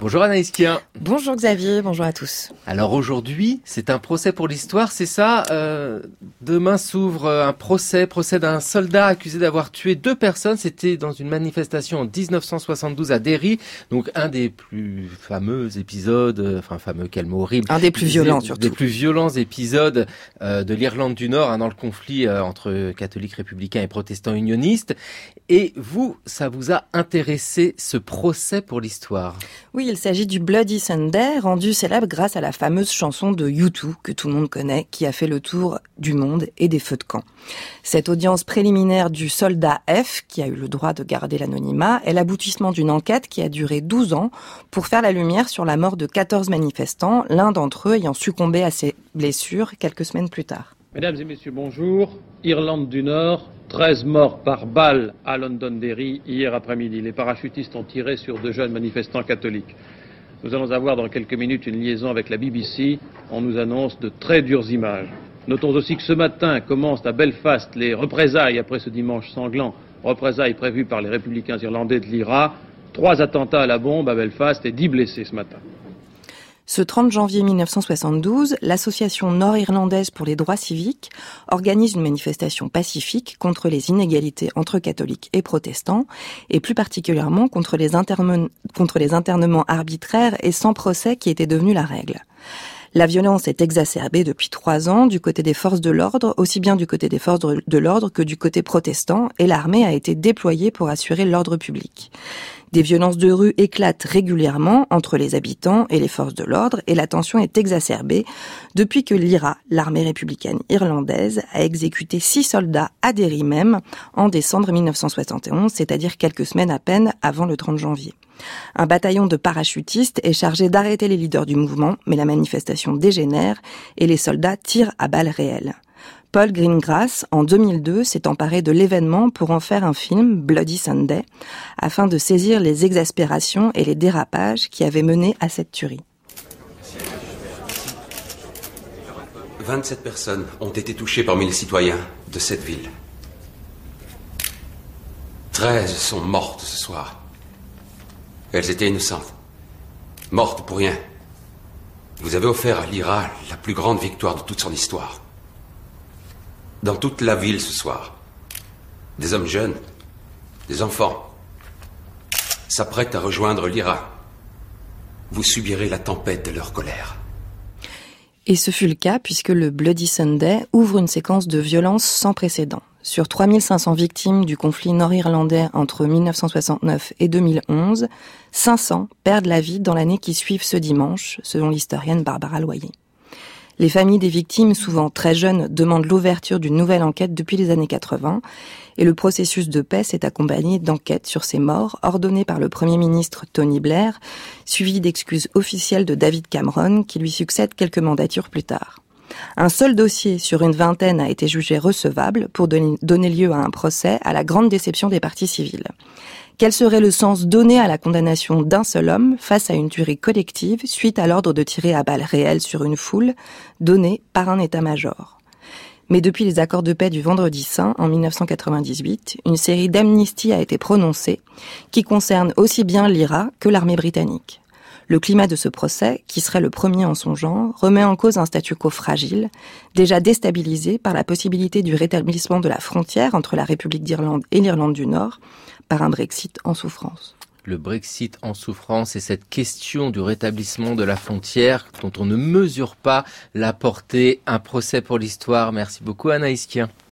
Bonjour Anaïs Kien. Bonjour Xavier, bonjour à tous. Alors aujourd'hui, c'est un procès pour l'histoire, c'est ça. Demain s'ouvre un procès d'un soldat accusé d'avoir tué 2 personnes. C'était dans une manifestation en 1972 à Derry. Donc un des plus fameux épisodes, fameux, quel mot horrible. Un des plus violents surtout. Des plus violents épisodes de l'Irlande du Nord, dans le conflit entre catholiques républicains et protestants unionistes. Et vous, ça vous a intéressé ce procès pour l'histoire? Oui, il s'agit du Bloody Sunday, rendu célèbre grâce à la fameuse chanson de U2 que tout le monde connaît, qui a fait le tour du monde et des feux de camp. Cette audience préliminaire du soldat F, qui a eu le droit de garder l'anonymat, est l'aboutissement d'une enquête qui a duré 12 ans pour faire la lumière sur la mort de 14 manifestants, l'un d'entre eux ayant succombé à ses blessures quelques semaines plus tard. Mesdames et messieurs, bonjour. Irlande du Nord, 13 morts par balle à Londonderry hier après-midi. Les parachutistes ont tiré sur 2 jeunes manifestants catholiques. Nous allons avoir dans quelques minutes une liaison avec la BBC. On nous annonce de très dures images. Notons aussi que ce matin commencent à Belfast les représailles après ce dimanche sanglant. Représailles prévues par les républicains irlandais de l'IRA. 3 attentats à la bombe à Belfast et 10 blessés ce matin. Ce 30 janvier 1972, l'association nord-irlandaise pour les droits civiques organise une manifestation pacifique contre les inégalités entre catholiques et protestants, et plus particulièrement contre les internements arbitraires et sans procès qui étaient devenus la règle. La violence est exacerbée depuis 3 ans du côté des forces de l'ordre, aussi bien du côté des forces de l'ordre que du côté protestant, et l'armée a été déployée pour assurer l'ordre public. Des violences de rue éclatent régulièrement entre les habitants et les forces de l'ordre, et la tension est exacerbée depuis que l'IRA, l'armée républicaine irlandaise, a exécuté 6 soldats à Derry même en décembre 1971, c'est-à-dire quelques semaines à peine avant le 30 janvier. Un bataillon de parachutistes est chargé d'arrêter les leaders du mouvement, mais la manifestation dégénère et les soldats tirent à balles réelles. Paul Greengrass, en 2002, s'est emparé de l'événement pour en faire un film, Bloody Sunday, afin de saisir les exaspérations et les dérapages qui avaient mené à cette tuerie. 27 personnes ont été touchées parmi les citoyens de cette ville. 13 sont mortes ce soir. Elles étaient innocentes. Mortes pour rien. Vous avez offert à l'IRA la plus grande victoire de toute son histoire. Dans toute la ville ce soir, des hommes jeunes, des enfants, s'apprêtent à rejoindre l'IRA. Vous subirez la tempête de leur colère. Et ce fut le cas puisque le Bloody Sunday ouvre une séquence de violence sans précédent. Sur 3500 victimes du conflit nord-irlandais entre 1969 et 2011, 500 perdent la vie dans l'année qui suit ce dimanche, selon l'historienne Barbara Loyer. Les familles des victimes, souvent très jeunes, demandent l'ouverture d'une nouvelle enquête depuis les années 80, et le processus de paix s'est accompagné d'enquêtes sur ces morts, ordonnées par le Premier ministre Tony Blair, suivi d'excuses officielles de David Cameron, qui lui succède quelques mandatures plus tard. Un seul dossier sur une vingtaine a été jugé recevable pour donner lieu à un procès, à la grande déception des parties civiles. Quel serait le sens donné à la condamnation d'un seul homme face à une tuerie collective suite à l'ordre de tirer à balles réelles sur une foule donné par un état-major? Mais depuis les accords de paix du Vendredi Saint en 1998, une série d'amnisties a été prononcée qui concerne aussi bien l'IRA que l'armée britannique. Le climat de ce procès, qui serait le premier en son genre, remet en cause un statu quo fragile, déjà déstabilisé par la possibilité du rétablissement de la frontière entre la République d'Irlande et l'Irlande du Nord par un Brexit en souffrance. Le Brexit en souffrance et cette question du rétablissement de la frontière dont on ne mesure pas la portée. Un procès pour l'histoire. Merci beaucoup Anaïs Kien.